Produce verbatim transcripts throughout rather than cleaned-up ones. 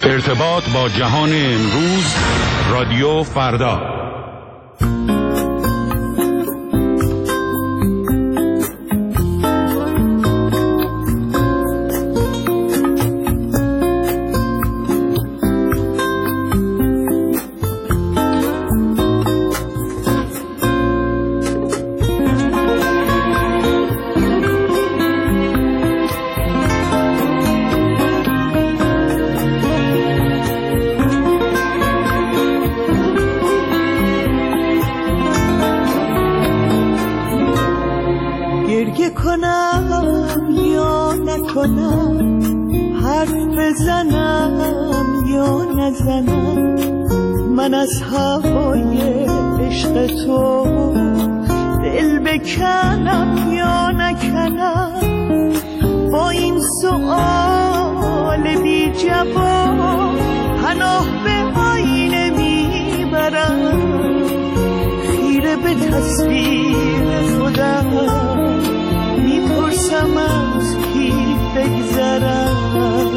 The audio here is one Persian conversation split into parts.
ارتباط با جهان امروز، رادیو فردا. من از هوای عشق تو دل بکنم یا نکنم، با این سؤال بی جواب پناه به آینه میبرم، خیره به تصویر خودم میپرسم از کی بگذرم.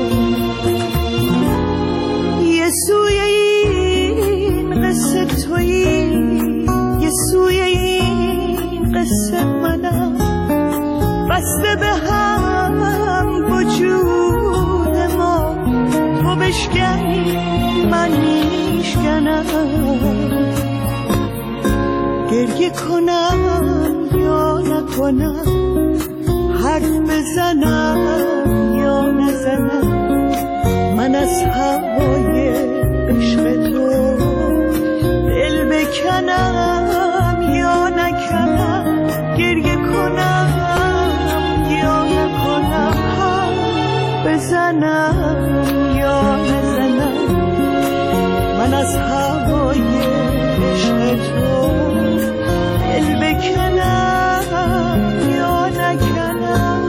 یه سوی این قصه تویی، یه سوی این قصه منم، بسته به هم وجود ما، تو بشکنی من میشکنم، گریه کنم یا نکنم، حرف بزنم یا نزنم، من از هوای عشق تو دل بکنم یا نکنم، گریه کنم یا نکنم، حرف بزنم یا نزنم، من از هوای عشق تو دل بکنم یا نکنم.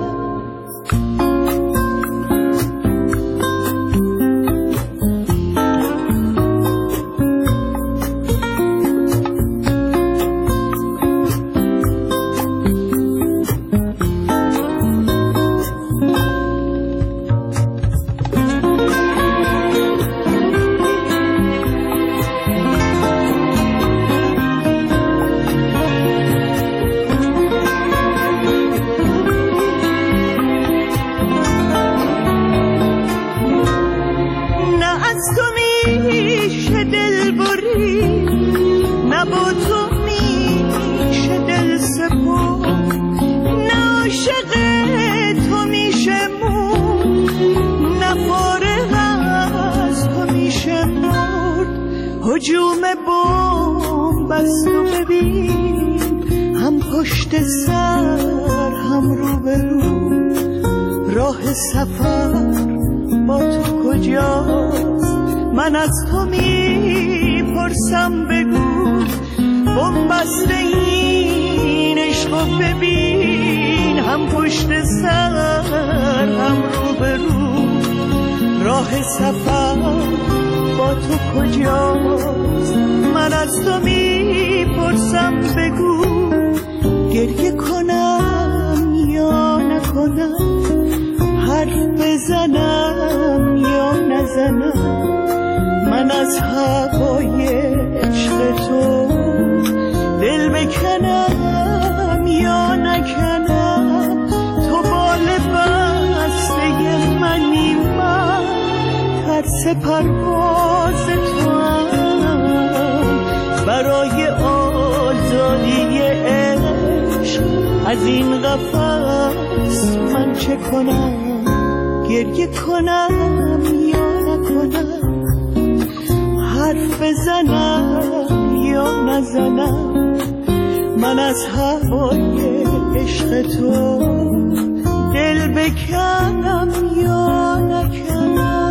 هجوم بمب بست و ببین، هم پشت سر هم رو به رو، راه سفر با تو کجاست؟ من از تو میپرسم بگو، بمب بست این عشق و ببین، هم پشت سر هم رو به رو، راه سفر با تو کجاست؟ من از تو میپرسم بگو، گریه کنم یا نکنم، حرف بزنم یا نزنم، من از هوای عشق تو دل بکنم یا نکنم، تو بال بسته منی، من ترس پرواز تو هم، برای آزادی عشق از این قفس من چه کنم؟ گریه کنم یا نکنم، حرف بزنم یا نزنم، من از هوای عشق تو دل بکنم یا نکنم.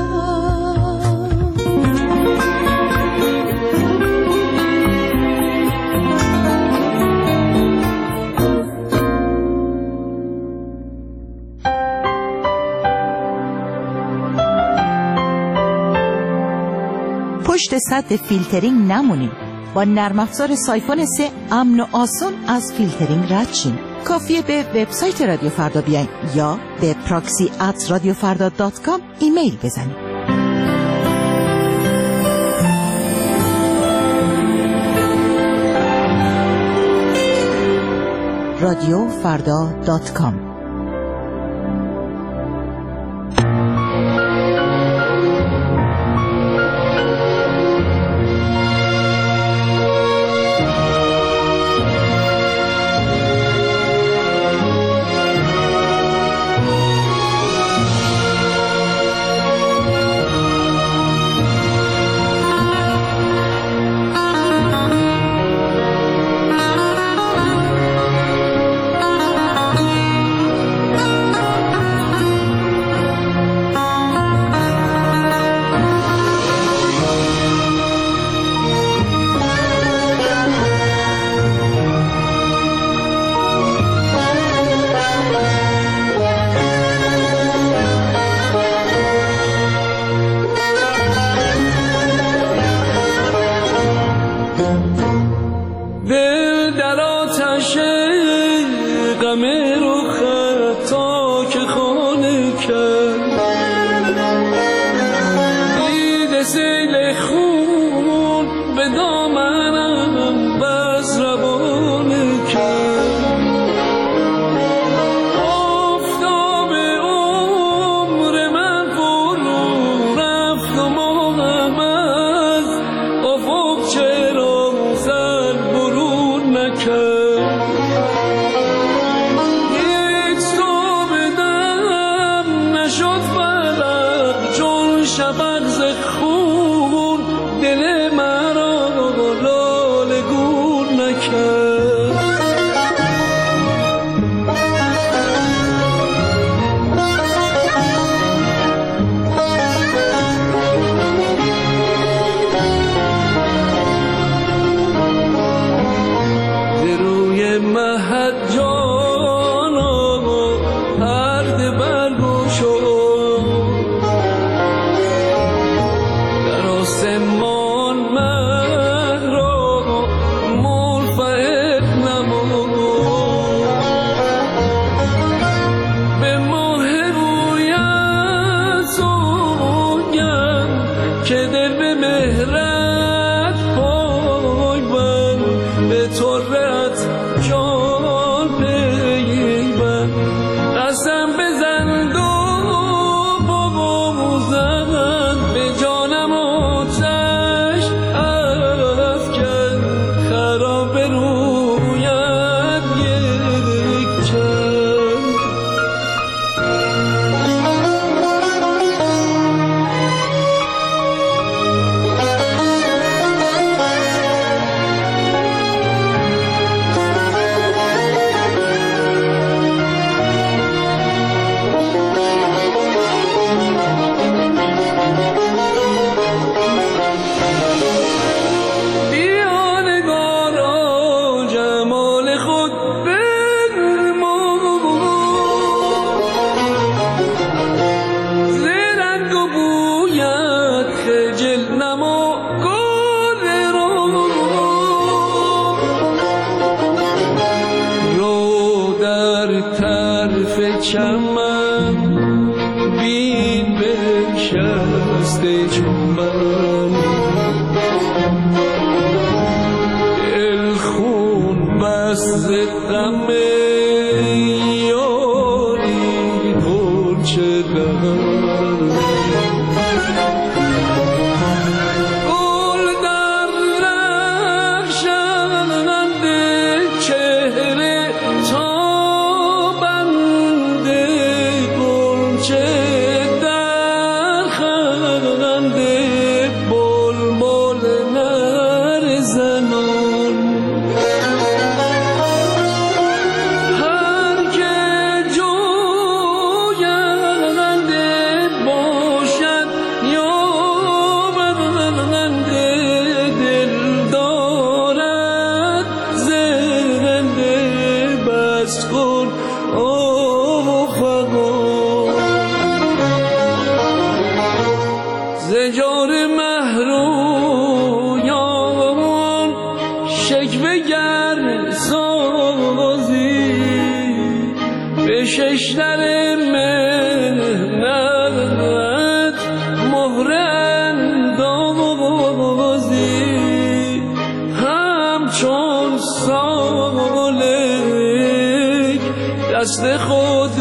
پشت سد فیلترینگ نمونیم. با نرم افزار سایفون سه امن و آسان از فیلترینگ رد شیم. کافیه به وبسایت رادیو فردا بیاین یا به پراکسی ات رادیو فردا دات کام ایمیل بزنید. رادیو فردا دات کام. دست خود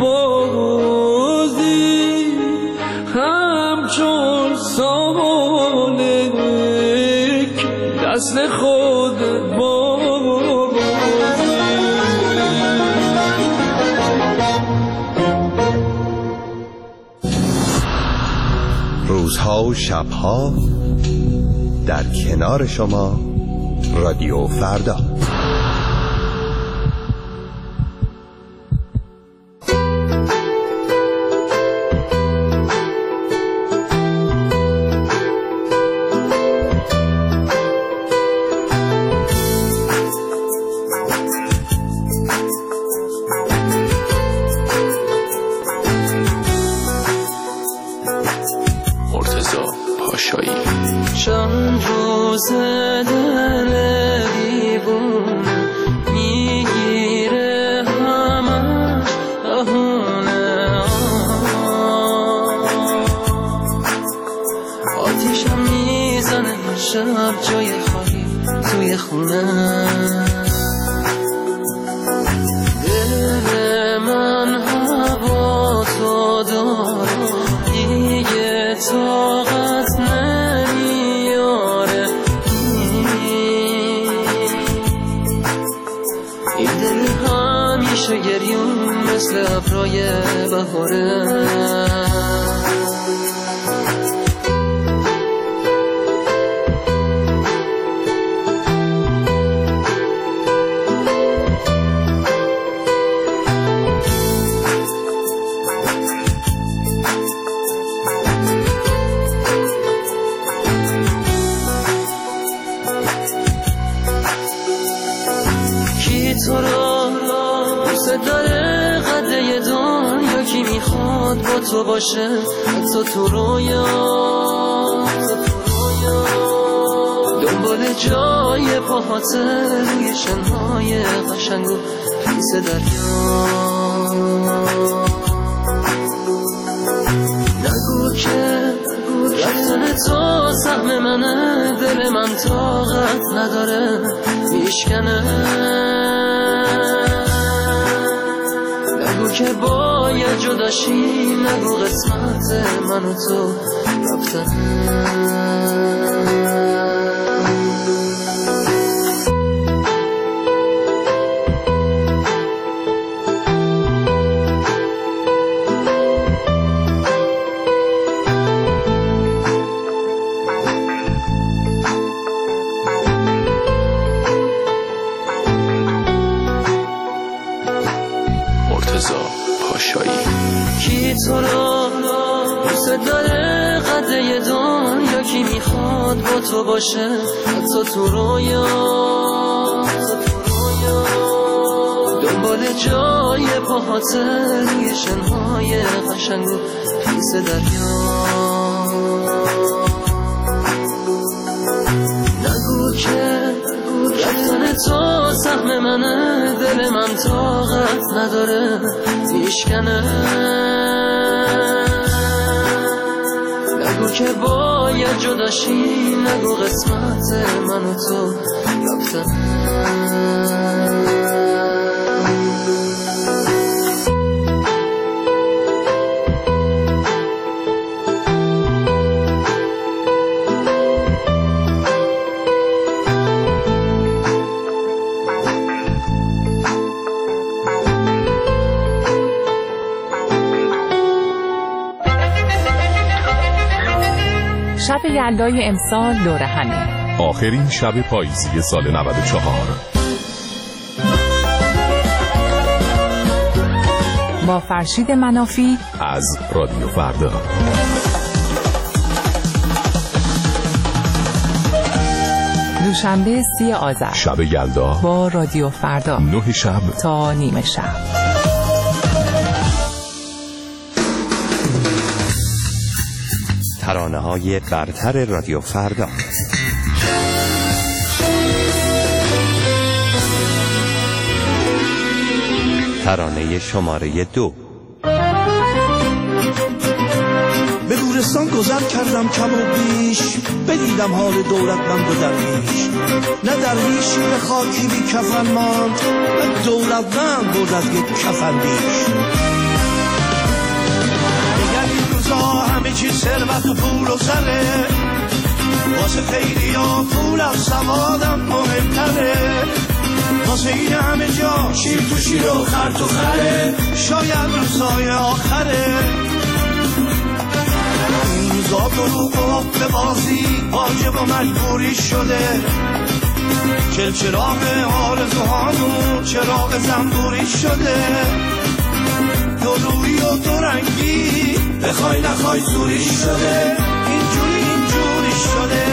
بازی همچون سالک دست خود بازی. روزها و شبها در کنار شما رادیو فردا. چند روز دل دیوون میگیره همش بهونه، آتیشم میزنه شب جای خالی توی خونه. دل من هوا تو داره دیگه طاقت نمیاره، این دل همیشه گریون مثل ابرای بهاره. تو را دوست داره قده دنیا، کی میخواد با تو باشه حتی تو رویا، دنبال جای پاهاته روی شنهای قشنگ و خیس دریا. نگو که رفتن تو سهم منه، دل من طاقت نداره میشکنه. نگو که باید جداشی، نگو قسمت من و تو رفتنه. کی تو را دوست داره قده دنیا، کی میخواد با تو باشه حتی تو رویا، دنبال جای پاهاته روی شنهای قشنگ و خیس دریا. نگو که رفتن تو سهم منه، دل من طاقت نداره میشکنه. نگو که باید جداشی، نگو قسمت من و تو رفتنه. شب یلدای امسال دور همین، آخرین شب پاییزی سال نود و چهار، با فرشید منافی از رادیو فردا. دوشنبه سی آذر، شب یلدا با رادیو فردا، نه شب تا نیمه شب. ترانه‌های برتر رادیو فردا. ترانه شماره دو. به دور دبیرستان گذر کردم کم و بیش، بدیدم حال دولتمند و درویش. نه درویشی به خاکی بی کفن ماند، نه دولتمند بود از یک کفن بیش. دیگر این روزا همه چیز ثروت و پول و زره، واسه خیلی ها پول از سوادم مهمتره. واسه این همه جا شیر تو شیر و خر تو خره، شاید روزای آخره. این روزا دروغ و حب بازی واجب و مجبوری شده. چلچراغ آرزوهامون چراغ زنبوری شده. دو روی و دو رنگی بخوای نخوای زوری شده. اینجوری اینجوری شده.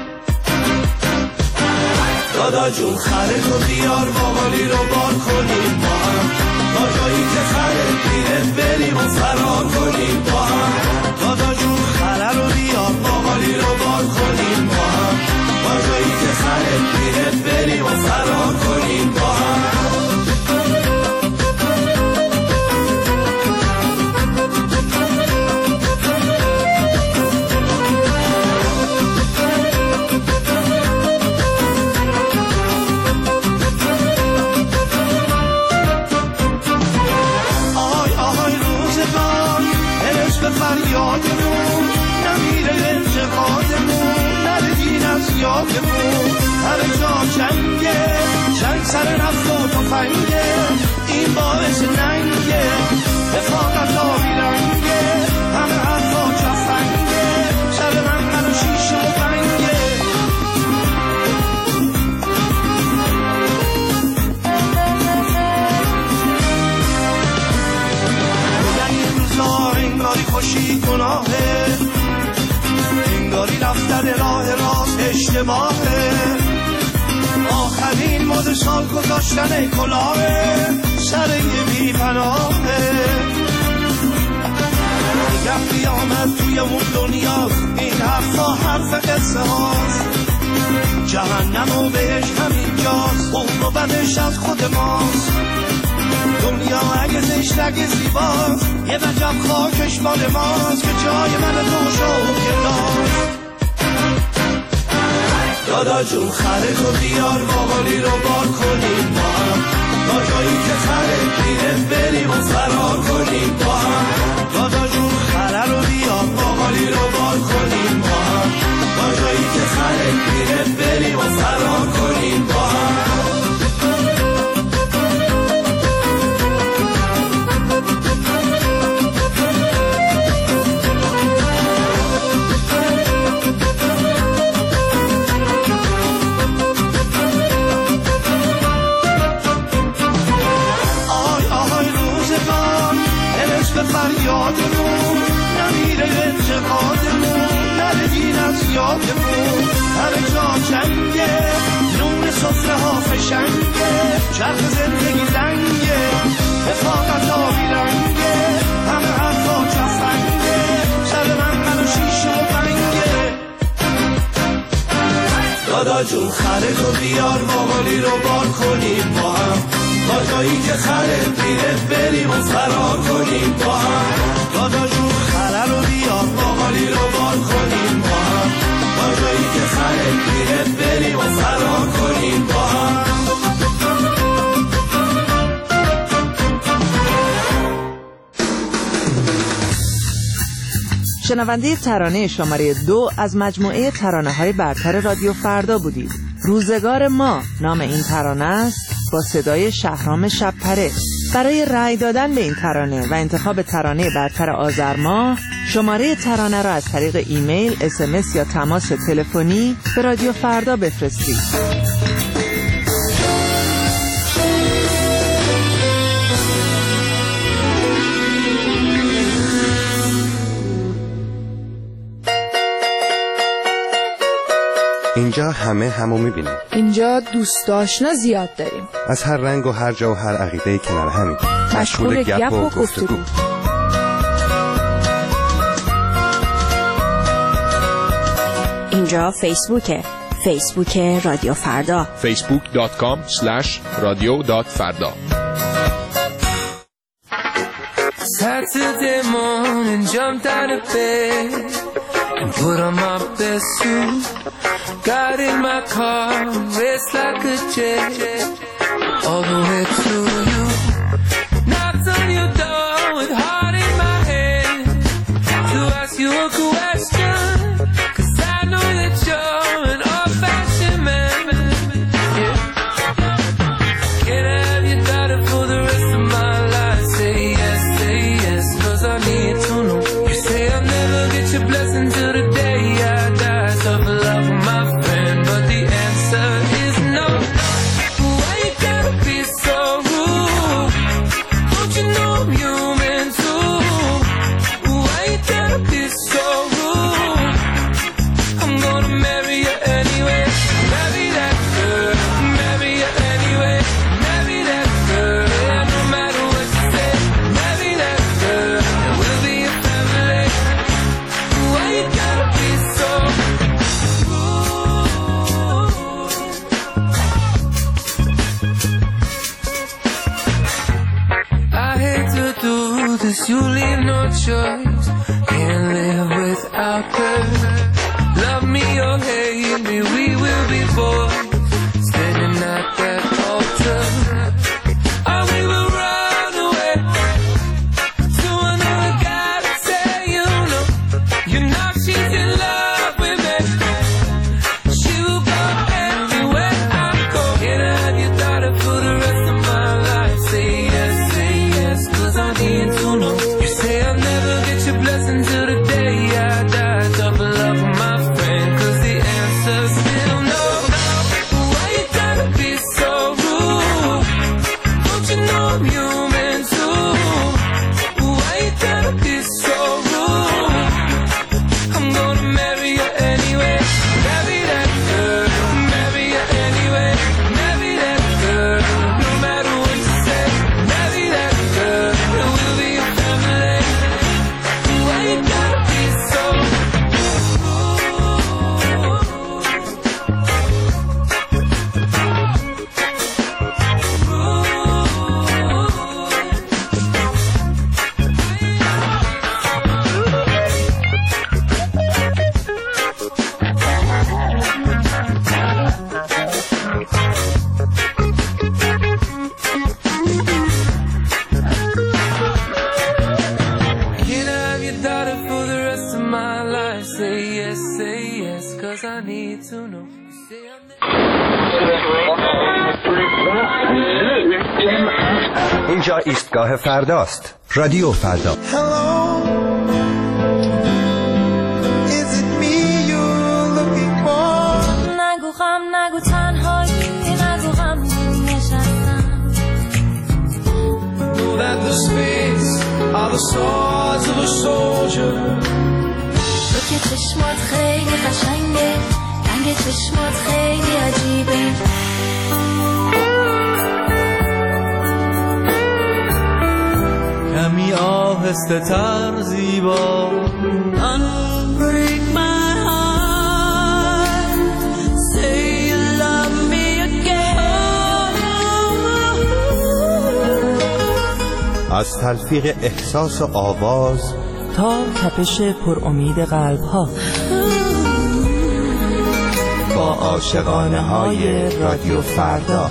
دادا جون خره تو بیار باقالی رو بار کنیم با هم، با جایی که خره میره بریم و فرار کنیم با هم. دادا جون خره رو بیار باقالی رو بار کنیم با هم، با جایی که خره میره بریم و فرار کنیم با هم. فریادمون نمیره انتقادمون، نرگین از یادمون. همه جا جنگه، جنگ سر نفت و تفنگه، این باعث ننگه، رفاقت آبی رنگه. همه حرفا جفنگه، سر من من و شیشه و بنگه. انگاری خوشی گناهه، انگاری رفتن راه راست اشتباهه. آخرین مد سال گذاشتن کلاهه، سر یه بی پناهه. نگه قیامت توی اون دنیا، این حرفا حرف قصه هاست. جهنم و بهش همینجاست، اون و بدش از خود ماست. دنیا اگه زشت اگه زیباست، یه وجب خاکش مال ماست که جای من تو شد گداست. دادا جون خره تو بیار باقالی رو بار کنیم با هم، با جایی که خره میره بریم و فرار کنیم با هم. دادا جون خره رو بیار باقالی رو بار کنیم با هم، با جایی که خره میره بریم و فرار کنیم با هم. فریادمون نمیره انتقادمون، نرگین از یادمون. همه جا جنگه، نون سفره ها فشنگه، چرخ زندگی زنگه، رفاقت آبی رنگه. همه حرفا جفنگه، سر من من و شیشه و بنگه. دادا جون خره تو بیار باقالی رو بار کنیم با هم، با جایی که خره میره بریم و فرار کنیم با هم. دادا جون خره رو بیار باقالی رو بار کنیم با هم، با جایی که خره میره بریم و فرار کنیم با هم. شنونده ترانه شماره دو از مجموعه ترانه‌های برتر رادیو فردا بودید. روزگار ما نام این ترانه است، با صدای شهرام شب‌پره. برای رأی دادن به این ترانه و انتخاب ترانه برتر آذر ماه، شماره ترانه را از طریق ایمیل، اس ام اس یا تماس تلفنی به رادیو فردا بفرستید. اینجا همه همو میبینیم. اینجا دوست آشنا زیاد داریم. از هر رنگ و هر جا و هر عقیده کنار همین. مشغول گپ و گفتگو. اینجا فیسبوکه. فیسبوک رادیو فردا. فیسبوک دات کام اسلش رادیو دات فردا. Saturday morning, jumped out of bed. put on my best suit, got in my car, raced like a jet, all the way to you. Knocked on your door with heart in my hand to ask you a question, 'cause I know that you're an old-fashioned man. Yeah. Can I have your daughter for the rest of my life? Say yes, say yes, 'cause I need to know. You say I'll never get your blessing till the day I die. Tough love with my friend, but the answer is no. Why you gotta be so rude? Don't you know I'm human too? Why you gotta be so rude? I'm gonna marry you anyway. Marry that girl, marry you anyway. Marry that girl, yeah, no matter what you say. Marry that girl, and we'll be a family. Why you gotta be so rude? I hate to do this, you leave no choice. Can't live without her. Love me or hate me, we will be boys, standing at that altar. Or we will run away to another guy to say, you know, you know she's in love with me. She will go everywhere I go. Can I have your daughter for the rest of my life? Say yes, say yes, 'cause I need to know. You say I'll never get your blessing till the day I die. Double love with my friend, 'cause the answer's still no. Why you gotta be so rude? Don't you know I'm human too? Why you gotta be so rude? I'm gonna marry you anyway. Marry that girl, marry you anyway. Marry that girl, no matter what you say. Marry that girl, and we'll be a family. Why you gotta be so rude? Can I have your daughter for the rest of my life? Say yes, say yes, 'cause I need to know. You say I'm اینجا ایستگاه فرداست. رادیو فردا. Hello, is it me you're looking for? نگو غم نگو تنهایی نگو غم نشستم. Know that the spades are the swords of a soldier. تو که چشمات خیلی قشنگه، رنگ چشمات خیلی عجیبه. کمی آهسته تر زیبا. Don't break my heart, say you love me again. از تلفیق احساس و آواز تا تپش پر امید قلب ها، با عاشقانه های رادیو فردا.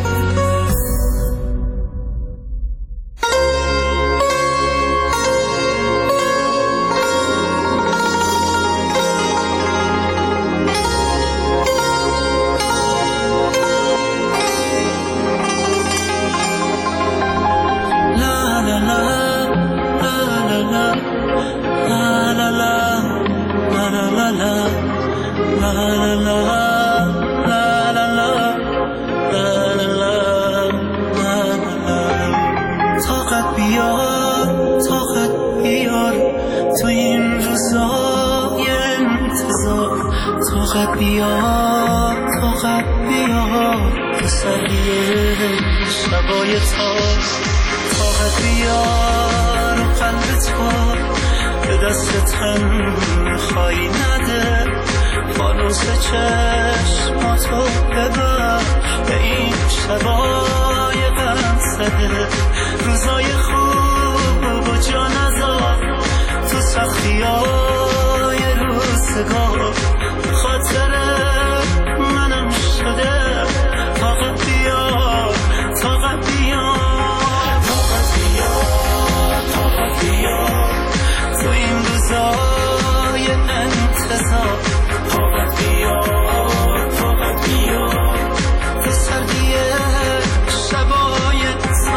طاقت بیار طاقت بیار تسلیه شبای تاز طاقت بیار و قلبت بار به دست تنهایی نده فانوس چشماتو ببر به این شبای غم زده روزای خوب و جا نذار تو سختیای روز روزگار خاطر منم شده. طاقت بیار طاقت بیار طاقت بیار طاقت بیار تو این روزای انتظار. طاقت بیار طاقت بیار تو سردی شبای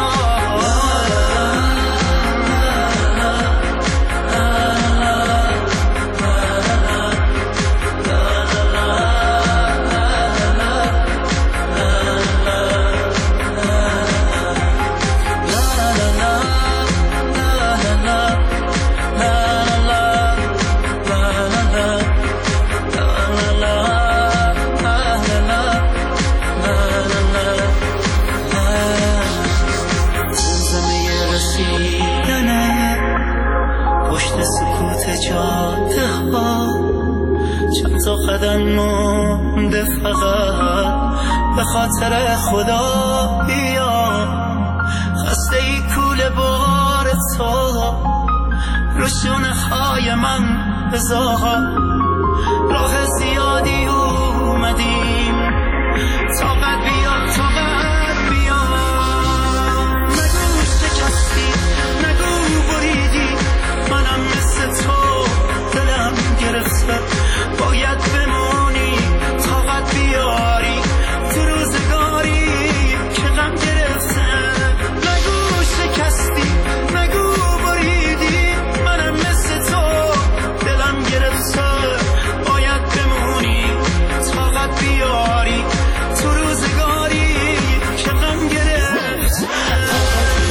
قدم مونده فقط به خاطر خدا بیا. خسته ای کول بار تو رو شونه های من بذار. راه زیادی اومدیم طاقت بیا طاقت بیا. نگو شکستی نگو بریدی منم مثل تو دلم گرفته. باید بمونی طاقت بیاری تو روزگاری که غم گرفته. نگو شکستی نگو بریدی منم مثل تو دلم گرفته. باید بمونی طاقت بیاری تو روزگاری که غم گرفته. طاقت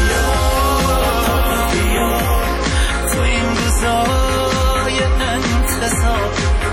بیار تو این روزای انتظار.